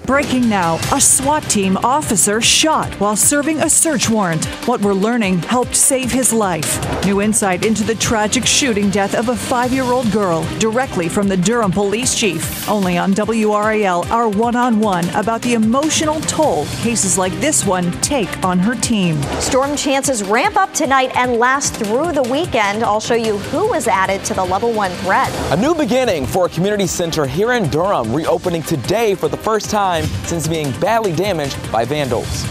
Breaking now, a SWAT team officer shot while serving a search warrant. What we're learning helped save his life. New insight into the tragic shooting death of a 5-year-old girl directly from the Durham police chief. Only on WRAL, our one-on-one about the emotional toll cases like this one take on her team. Storm chances ramp up tonight and last through the weekend. I'll show you who was added to the level 1 threat. A new beginning for a community center here in Durham, reopening today for the first time since being badly damaged by vandals.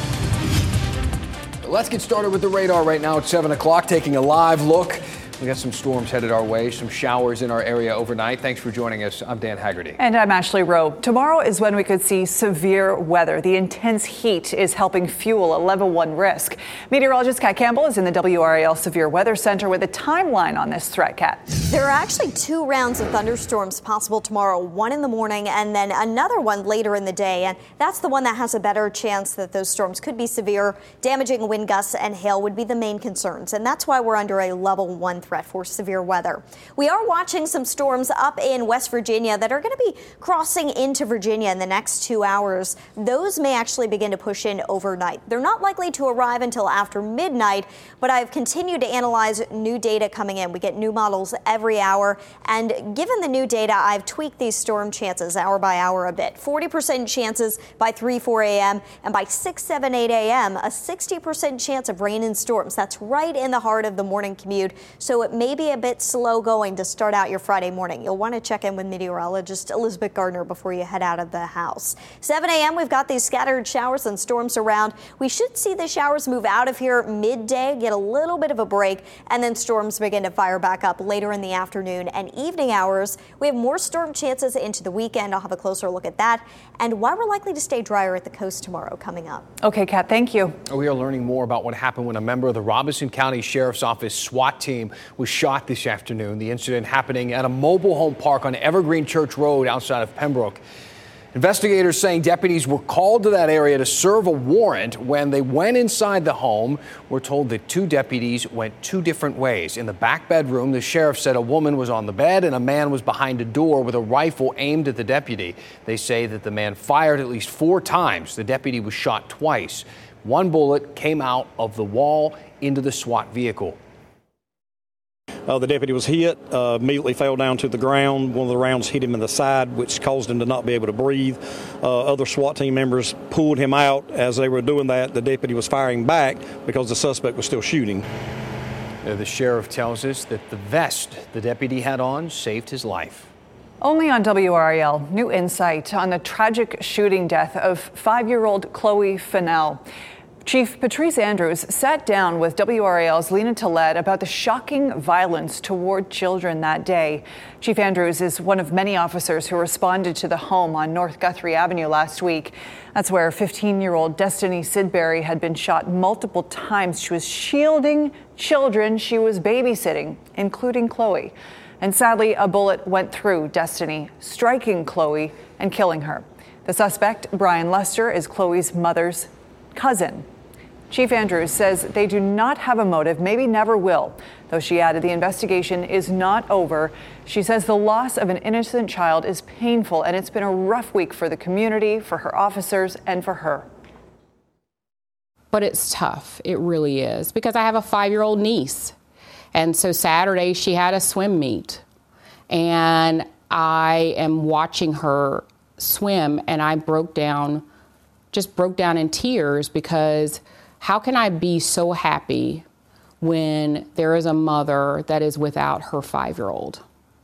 Let's get started with the radar right now at 7 o'clock, taking a live look. We got some storms headed our way, some showers in our area overnight. Thanks for joining us. I'm Dan Haggerty. And I'm Ashley Rowe. Tomorrow is when we could see severe weather. The intense heat is helping fuel a level 1 risk. Meteorologist Kat Campbell is in the WRAL Severe Weather Center with a timeline on this threat, Kat. There are actually 2 rounds of thunderstorms possible tomorrow, one in the morning and then another one later in the day. And that's the one that has a better chance that those storms could be severe. Damaging wind gusts and hail would be the main concerns. And that's why we're under a level 1 threat for severe weather. We are watching some storms up in West Virginia that are going to be crossing into Virginia in the next 2 hours. Those may actually begin to push in overnight. They're not likely to arrive until after midnight, but I've continued to analyze new data coming in. We get new models every hour, and given the new data, I've tweaked these storm chances hour by hour a bit. 40% chances by 3-4 a.m. and by 6-7-8 a.m. a 60% chance of rain and storms. That's right in the heart of the morning commute, so it may be a bit slow going to start out your Friday morning. You'll want to check in with meteorologist Elizabeth Gardner before you head out of the house. 7 a.m. we've got these scattered showers and storms around. We should see the showers move out of here midday, get a little bit of a break, and then storms begin to fire back up later in the afternoon and evening hours. We have more storm chances into the weekend. I'll have a closer look at that and why we're likely to stay drier at the coast tomorrow coming up. Okay, Kat, thank you. We are learning more about what happened when a member of the Robeson County Sheriff's Office SWAT team was shot this afternoon. The incident happening at a mobile home park on Evergreen Church Road outside of Pembroke. Investigators saying deputies were called to that area to serve a warrant. When they went inside the home, we're told that 2 deputies went 2 different ways. In the back bedroom, the sheriff said a woman was on the bed and a man was behind a door with a rifle aimed at the deputy. They say that the man fired at least 4 times. The deputy was shot twice. 1 bullet came out of the wall into the SWAT vehicle. The deputy was hit, immediately fell down to the ground. One of the rounds hit him in the side, which caused him to not be able to breathe. Other SWAT team members pulled him out. As they were doing that, the deputy was firing back because the suspect was still shooting. The sheriff tells us that the vest the deputy had on saved his life. Only on WRAL, new insight on the tragic shooting death of 5-year-old Chloe Fennell. Chief Patrice Andrews sat down with WRAL's Lena Tillett about the shocking violence toward children that day. Chief Andrews is one of many officers who responded to the home on North Guthrie Avenue last week. That's where 15-year-old Destiny Sidbury had been shot multiple times. She was shielding children she was babysitting, including Chloe. And sadly, a bullet went through Destiny, striking Chloe and killing her. The suspect, Brian Lester, is Chloe's mother's cousin. Chief Andrews says they do not have a motive, maybe never will, though she added the investigation is not over. She says the loss of an innocent child is painful, and it's been a rough week for the community, for her officers, and for her. But it's tough. It really is, because I have a 5-year-old niece. And so Saturday she had a swim meet, and I am watching her swim, and I broke down in tears, because how can I be so happy when there is a mother that is without her 5-year-old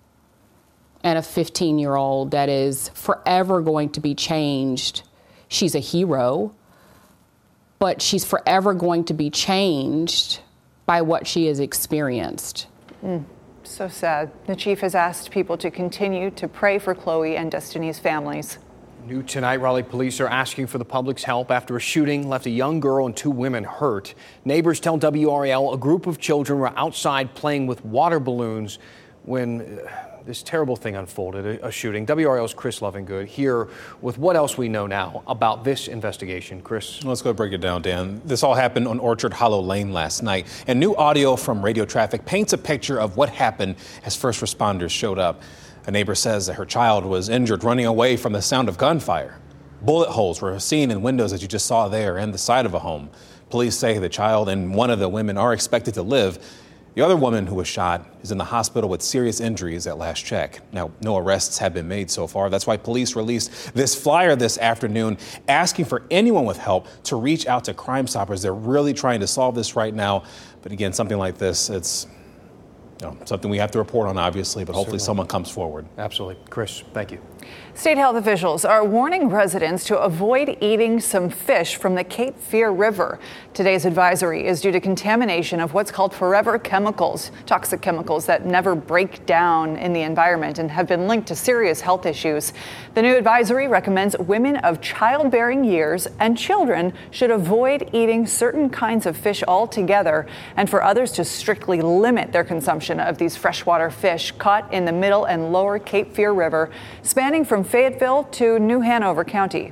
and a 15-year-old that is forever going to be changed? She's a hero, but she's forever going to be changed by what she has experienced. So sad. The chief has asked people to continue to pray for Chloe and Destiny's families. New tonight, Raleigh police are asking for the public's help after a shooting left a young girl and 2 women hurt. Neighbors tell WRAL a group of children were outside playing with water balloons when this terrible thing unfolded, a shooting. WRAL's Chris Lovingood here with what else we know now about this investigation. Chris. Let's go break it down, Dan. This all happened on Orchard Hollow Lane last night, and new audio from radio traffic paints a picture of what happened as first responders showed up. A neighbor says that her child was injured running away from the sound of gunfire. Bullet holes were seen in windows, as you just saw there, and the side of a home. Police say the child and one of the women are expected to live. The other woman who was shot is in the hospital with serious injuries at last check. Now, no arrests have been made so far. That's why police released this flyer this afternoon asking for anyone with help to reach out to Crime Stoppers. They're really trying to solve this right now. But again, something like this, it's something we have to report on, obviously, but hopefully someone comes forward. Absolutely. Chris, thank you. State health officials are warning residents to avoid eating some fish from the Cape Fear River. Today's advisory is due to contamination of what's called forever chemicals, toxic chemicals that never break down in the environment and have been linked to serious health issues. The new advisory recommends women of childbearing years and children should avoid eating certain kinds of fish altogether, and for others to strictly limit their consumption of these freshwater fish caught in the middle and lower Cape Fear River, spanning from Fayetteville to New Hanover County.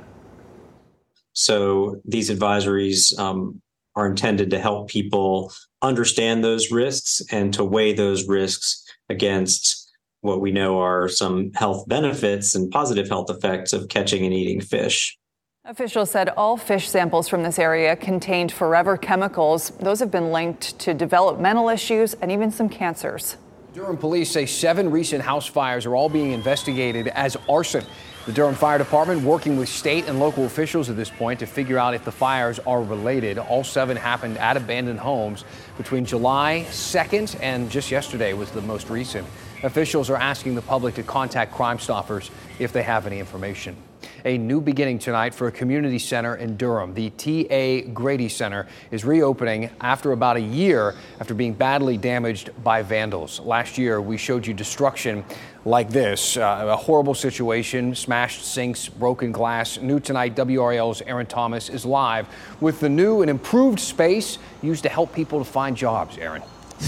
So these advisories are intended to help people understand those risks and to weigh those risks against what we know are some health benefits and positive health effects of catching and eating fish. Officials said all fish samples from this area contained forever chemicals. Those have been linked to developmental issues and even some cancers. Durham police say 7 recent house fires are all being investigated as arson. The Durham Fire Department working with state and local officials at this point to figure out if the fires are related. All 7 happened at abandoned homes between July 2nd and just yesterday was the most recent. Officials are asking the public to contact Crime Stoppers if they have any information. A new beginning tonight for a community center in Durham. The T.A. Grady Center is reopening after about a year after being badly damaged by vandals. Last year, we showed you destruction like this, a horrible situation, smashed sinks, broken glass. New tonight, WRAL's Aaron Thomas is live with the new and improved space used to help people to find jobs. Aaron.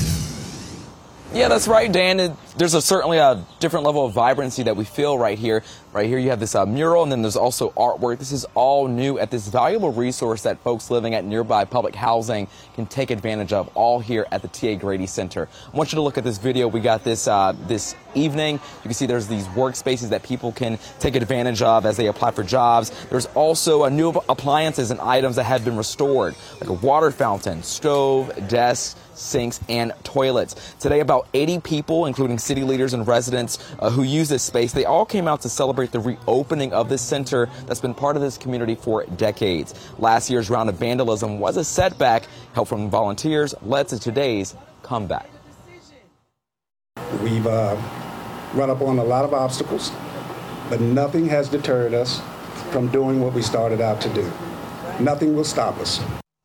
Yeah, that's right, Dan. There's certainly a different level of vibrancy that we feel right here. Right here you have this mural, and then there's also artwork. This is all new at this valuable resource that folks living at nearby public housing can take advantage of, all here at the T.A. Grady Center. I want you to look at this video. We got this this evening. You can see there's these workspaces that people can take advantage of as they apply for jobs. There's also new appliances and items that have been restored, like a water fountain, stove, desk, sinks, and toilets. Today, about 80 people, including city leaders and residents who use this space, they all came out to celebrate the reopening of this center that's been part of this community for decades. Last year's round of vandalism was a setback. Help from volunteers led to today's comeback. We've run up on a lot of obstacles, but nothing has deterred us from doing what we started out to do. Nothing will stop us.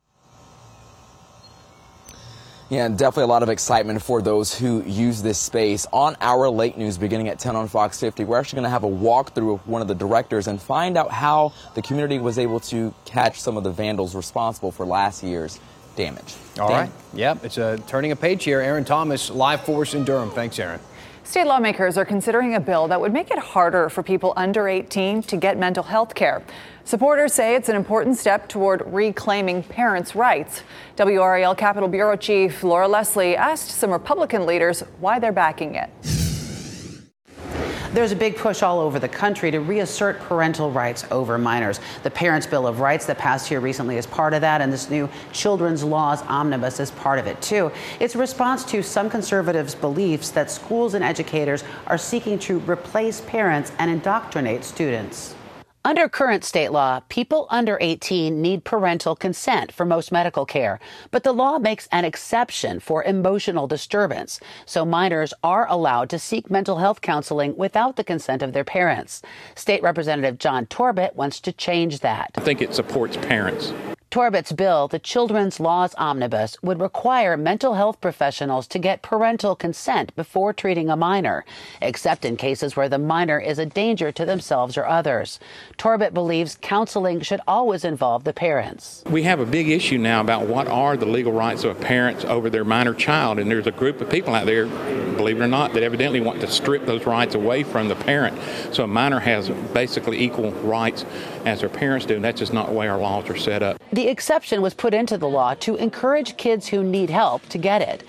Yeah, and definitely a lot of excitement for those who use this space. On our late news beginning at 10 on Fox 50, we're actually going to have a walkthrough of one of the directors and find out how the community was able to catch some of the vandals responsible for last year's damage. All right. Yep, it's turning a page here. Aaron Thomas, live for us in Durham. Thanks, Aaron. State lawmakers are considering a bill that would make it harder for people under 18 to get mental health care. Supporters say it's an important step toward reclaiming parents' rights. WRAL Capitol Bureau Chief Laura Leslie asked some Republican leaders why they're backing it. There's a big push all over the country to reassert parental rights over minors. The Parents' Bill of Rights that passed here recently is part of that, and this new Children's Laws Omnibus is part of it, too. It's a response to some conservatives' beliefs that schools and educators are seeking to replace parents and indoctrinate students. Under current state law, people under 18 need parental consent for most medical care, but the law makes an exception for emotional disturbance, so minors are allowed to seek mental health counseling without the consent of their parents. State Representative John Torbett wants to change that. I think it supports parents. Torbett's bill, the Children's Laws Omnibus, would require mental health professionals to get parental consent before treating a minor, except in cases where the minor is a danger to themselves or others. Torbett believes counseling should always involve the parents. We have a big issue now about what are the legal rights of parents over their minor child, and there's a group of people out there, believe it or not, that evidently want to strip those rights away from the parent. So a minor has basically equal rights as their parents do, and that's just not the way our laws are set up. The exception was put into the law to encourage kids who need help to get it.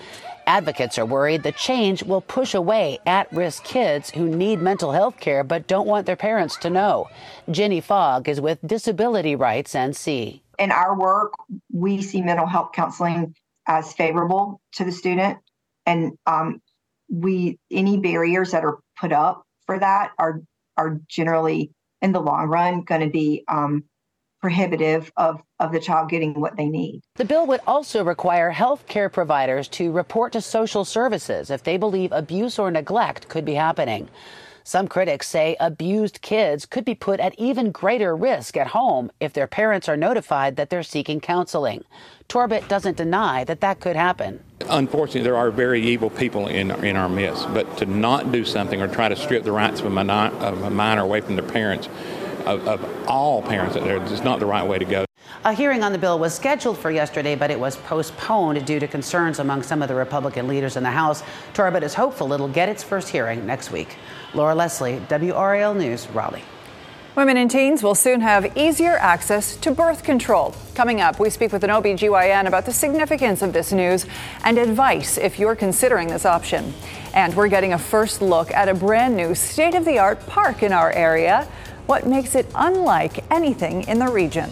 Advocates are worried the change will push away at-risk kids who need mental health care but don't want their parents to know. Jenny Fogg is with Disability Rights NC. In our work, we see mental health counseling as favorable to the student, and any barriers that are put up for that are generally, in the long run, going to be prohibitive of the child getting what they need. The bill would also require health care providers to report to social services if they believe abuse or neglect could be happening. Some critics say abused kids could be put at even greater risk at home if their parents are notified that they're seeking counseling. Torbett doesn't deny that could happen. Unfortunately, there are very evil people in our midst, but to not do something or try to strip the rights of a minor away from their parents, of all parents out there, is not the right way to go. A hearing on the bill was scheduled for yesterday, but it was postponed due to concerns among some of the Republican leaders in the House. Torbett is hopeful it'll get its first hearing next week. Laura Leslie, WRAL News, Raleigh. Women and teens will soon have easier access to birth control. Coming up, we speak with an OBGYN about the significance of this news and advice if you're considering this option. And we're getting a first look at a brand new state-of-the-art park in our area. What makes it unlike anything in the region?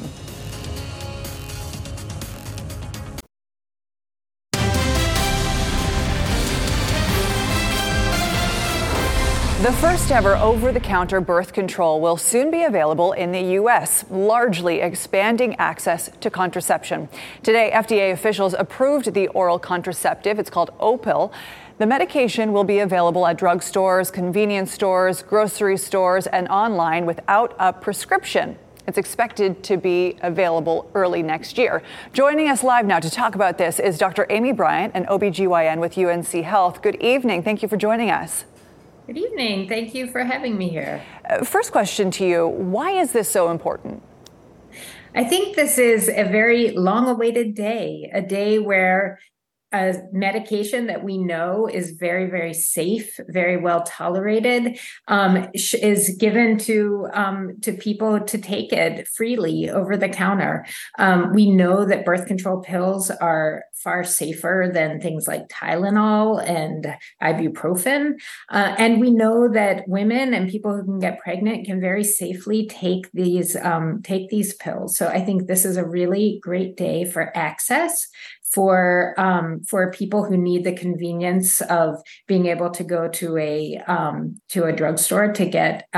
The first ever over-the-counter birth control will soon be available in the U.S., largely expanding access to contraception. Today, FDA officials approved the oral contraceptive. It's called Opill. The medication will be available at drugstores, convenience stores, grocery stores, and online without a prescription. It's expected to be available early next year. Joining us live now to talk about this is Dr. Amy Bryant, an OBGYN with UNC Health. Good evening. Thank you for joining us. Good evening. Thank you for having me here. First question to you. Why is this so important? I think this is a very long-awaited day, a day where a medication that we know is very, very safe, very well tolerated, is given to people to take it freely over the counter. We know that birth control pills are far safer than things like Tylenol and ibuprofen. And we know that women and people who can get pregnant can very safely take these pills. So I think this is a really great day for access for people who need the convenience of being able to go to a drugstore to get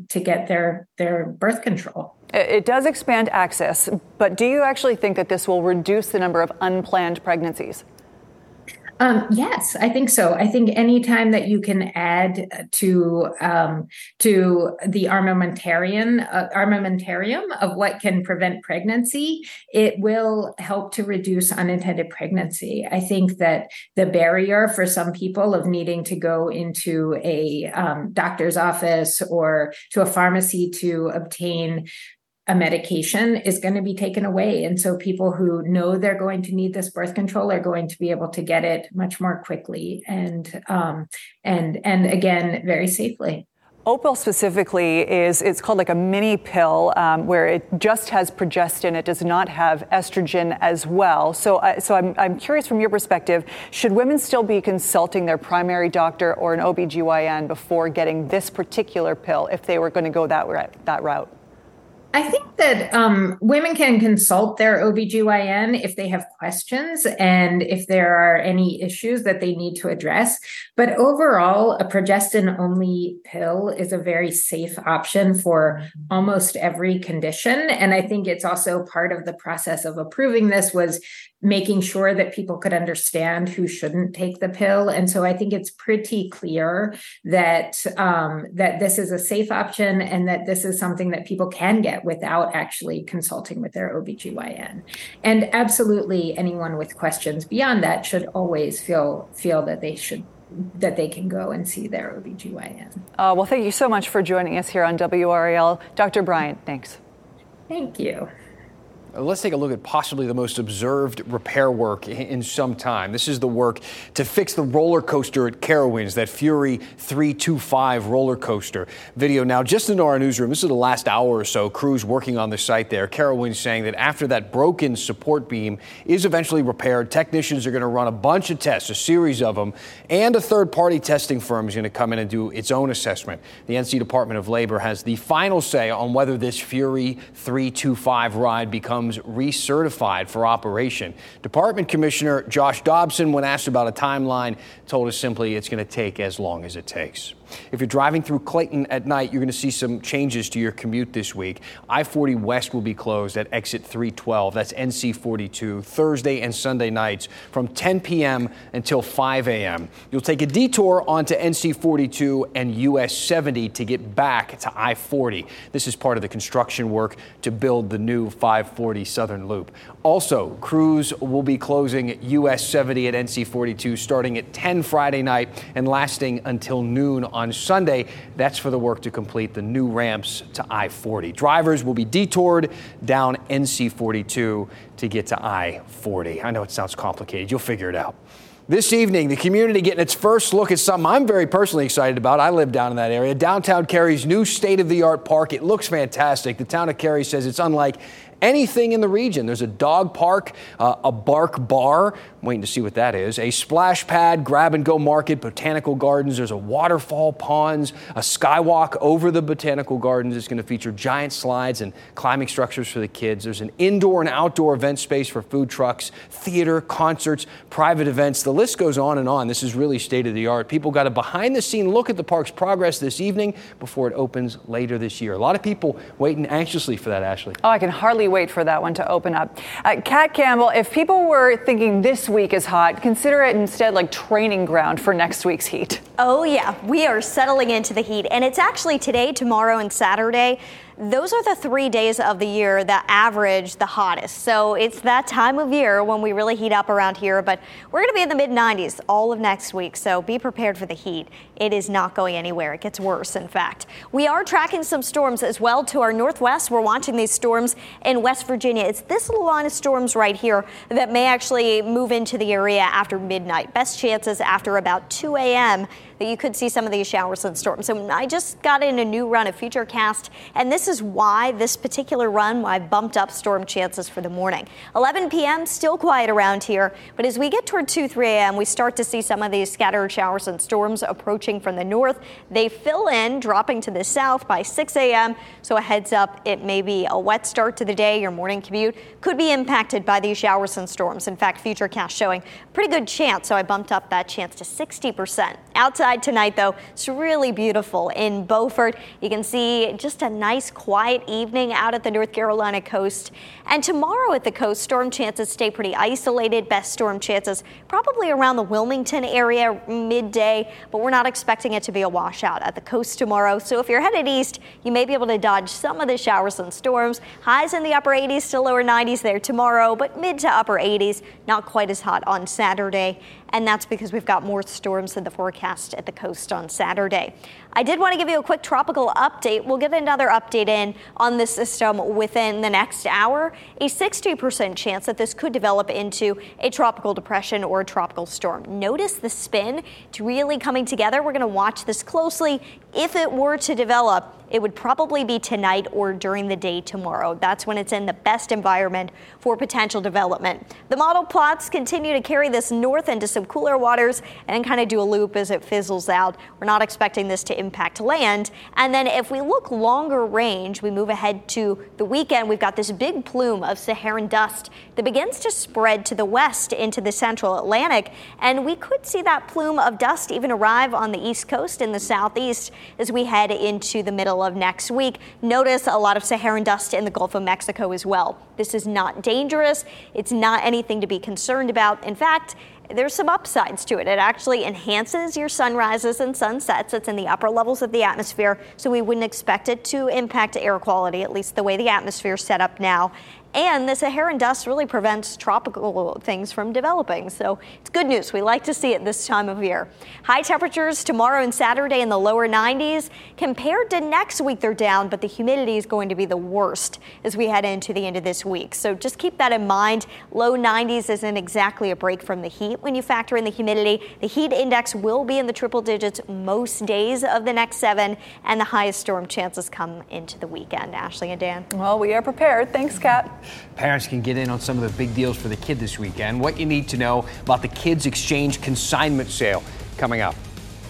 their birth control. It does expand access, but do you actually think that this will reduce the number of unplanned pregnancies? Yes, I think so. I think any time that you can add to the armamentarium of what can prevent pregnancy, it will help to reduce unintended pregnancy. I think that the barrier for some people of needing to go into a doctor's office or to a pharmacy to obtain a medication is going to be taken away. And so people who know they're going to need this birth control are going to be able to get it much more quickly and again, very safely. Opill specifically it's called like a mini pill where it just has progestin. It does not have estrogen as well. So I'm curious from your perspective, should women still be consulting their primary doctor or an OBGYN before getting this particular pill if they were going to go that route? I think that women can consult their OBGYN if they have questions and if there are any issues that they need to address. But overall, a progestin-only pill is a very safe option for almost every condition. And I think it's also part of the process of approving this was making sure that people could understand who shouldn't take the pill. And so I think it's pretty clear that that this is a safe option and that this is something that people can get without actually consulting with their OBGYN. And absolutely anyone with questions beyond that should always feel that they can go and see their OBGYN. Well, thank you so much for joining us here on WRAL. Dr. Bryant, thanks. Thank you. Let's take a look at possibly the most observed repair work in some time. This is the work to fix the roller coaster at Carowinds, that Fury 325 roller coaster. Video now just into our newsroom. This is the last hour or so. Crews working on the site there. Carowinds saying that after that broken support beam is eventually repaired, technicians are going to run a bunch of tests, a series of them, and a third-party testing firm is going to come in and do its own assessment. The NC Department of Labor has the final say on whether this Fury 325 ride becomes recertified for operation. Department Commissioner Josh Dobson, when asked about a timeline, told us simply it's going to take as long as it takes. If you're driving through Clayton at night, you're going to see some changes to your commute this week. I-40 West will be closed at exit 312. That's NC 42, Thursday and Sunday nights from 10 p.m. until 5 a.m. You'll take a detour onto NC 42 and US 70 to get back to I-40. This is part of the construction work to build the new 540 Southern Loop. Also, crews will be closing US 70 at NC 42 starting at 10 Friday night and lasting until noon on Sunday. That's for the work to complete the new ramps to I-40. Drivers will be detoured down NC 42 to get to I-40. I know it sounds complicated. You'll figure it out. This evening, the community getting its first look at something I'm very personally excited about. I live down in that area. Downtown Cary's new state-of-the-art park. It looks fantastic. The town of Cary says it's unlike anything in the region. There's a dog park, a bark bar, I'm waiting to see what that is, a splash pad, grab-and-go market, botanical gardens. There's a waterfall, ponds, a skywalk over the botanical gardens. It's going to feature giant slides and climbing structures for the kids. There's an indoor and outdoor event space for food trucks, theater, concerts, private events. The list goes on and on. This is really state-of-the-art. People got a behind-the-scene look at the park's progress this evening before it opens later this year. A lot of people waiting anxiously for that, Ashley. Oh, I can hardly wait for that one to open up. Kat Campbell, if people were thinking this week is hot, consider it instead like training ground for next week's heat. Oh yeah, we are settling into the heat, and it's actually today, tomorrow, and Saturday. Those are the 3 days of the year that average the hottest. So it's that time of year when we really heat up around here, but we're going to be in the mid-90s all of next week, so be prepared for the heat. It is not going anywhere. It gets worse, in fact. We are tracking some storms as well to our northwest. We're watching these storms in West Virginia. It's this little line of storms right here that may actually move into the area after midnight. Best chances after about 2 a.m. that you could see some of these showers and storms. And I just got in a new run of Futurecast, and this is why this particular run, why I bumped up storm chances for the morning. 11 p.m., still quiet around here, but as we get toward 2-3 a.m., we start to see some of these scattered showers and storms approaching from the north. They fill in, dropping to the south by 6 a.m., so a heads up, it may be a wet start to the day. Your morning commute could be impacted by these showers and storms. In fact, Futurecast showing pretty good chance, so I bumped up that chance to 60%. Outside tonight, though, it's really beautiful in Beaufort. You can see just a nice quiet evening out at the North Carolina coast. And tomorrow at the coast, storm chances stay pretty isolated. Best storm chances probably around the Wilmington area midday, but we're not expecting it to be a washout at the coast tomorrow. So if you're headed east, you may be able to dodge some of the showers and storms. Highs in the upper 80s to lower 90s there tomorrow, but mid to upper 80s, not quite as hot on Saturday. And that's because we've got more storms in the forecast at the coast on Saturday. I did want to give you a quick tropical update. We'll get another update in on this system within the next hour. A 60% chance that this could develop into a tropical depression or a tropical storm. Notice the spin. It's really coming together. We're going to watch this closely. If it were to develop, it would probably be tonight or during the day tomorrow. That's when it's in the best environment for potential development. The model plots continue to carry this north into some cooler waters and kind of do a loop as it fizzles out. We're not expecting this to impact land. And then if we look longer range, we move ahead to the weekend. We've got this big plume of Saharan dust that begins to spread to the west into the central Atlantic. And we could see that plume of dust even arrive on the east coast and the southeast as we head into the middle of next week. Notice a lot of Saharan dust in the Gulf of Mexico as well. This is not dangerous. It's not anything to be concerned about. In fact, there's some upsides to it. It actually enhances your sunrises and sunsets. It's in the upper levels of the atmosphere, so we wouldn't expect it to impact air quality, at least the way the atmosphere is set up now. And the Saharan dust really prevents tropical things from developing. So it's good news. We like to see it this time of year. High temperatures tomorrow and Saturday in the lower 90s. Compared to next week, they're down, but the humidity is going to be the worst as we head into the end of this week. So just keep that in mind. Low 90s isn't exactly a break from the heat when you factor in the humidity. The heat index will be in the triple digits most days of the next 7, and the highest storm chances come into the weekend. Ashley and Dan. Well, we are prepared. Thanks, Kat. Parents can get in on some of the big deals for the kid this weekend. What you need to know about the Kids Exchange consignment sale coming up.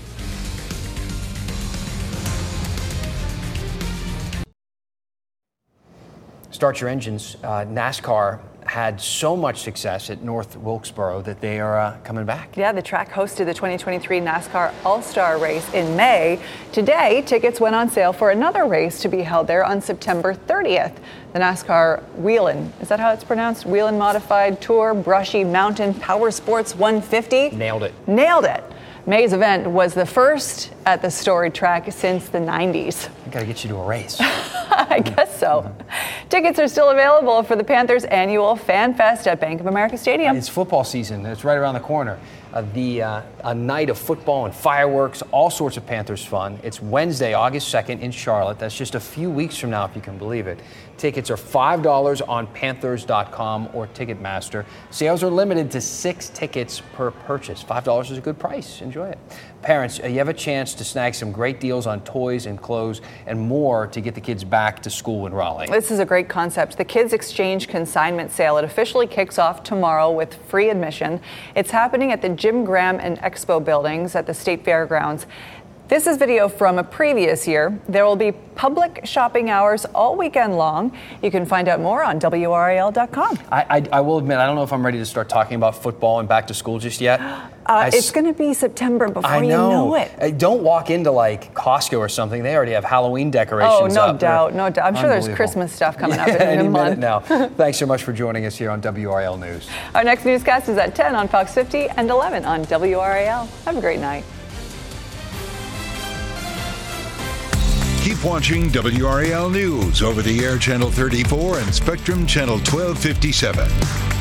Start your engines. NASCAR had so much success at North Wilkesboro that they are coming back. Yeah, the track hosted the 2023 NASCAR All-Star Race in May. Today, tickets went on sale for another race to be held there on September 30th. The NASCAR Whelen, is that how it's pronounced? Whelen Modified Tour Brushy Mountain Power Sports 150. Nailed it. Nailed it. May's event was the first at the storied track since the 90s. I gotta get you to a race. I guess so. Tickets are still available for the Panthers' annual Fan Fest at Bank of America Stadium. It's football season. It's right around the corner. A night of football and fireworks, all sorts of Panthers fun. It's Wednesday, August 2nd in Charlotte. That's just a few weeks from now, if you can believe it. Tickets are $5 on Panthers.com or Ticketmaster. Sales are limited to 6 tickets per purchase. $5 is a good price. Enjoy it. Parents, you have a chance to snag some great deals on toys and clothes and more to get the kids back to school in Raleigh. This is a great concept. The Kids Exchange consignment sale. It officially kicks off tomorrow with free admission. It's happening at the Jim Graham and Expo buildings at the State Fairgrounds. This is video from a previous year. There will be public shopping hours all weekend long. You can find out more on WRAL.com. I will admit, I don't know if I'm ready to start talking about football and back to school just yet. It's going to be September before you know it. Don't walk into like Costco or something. They already have Halloween decorations up. Oh, no doubt, no doubt. I'm sure there's Christmas stuff coming up in a month. Minute now. Thanks so much for joining us here on WRAL News. Our next newscast is at 10 on Fox 50 and 11 on WRAL. Have a great night. Keep watching WRAL News over the air Channel 34 and Spectrum Channel 1257.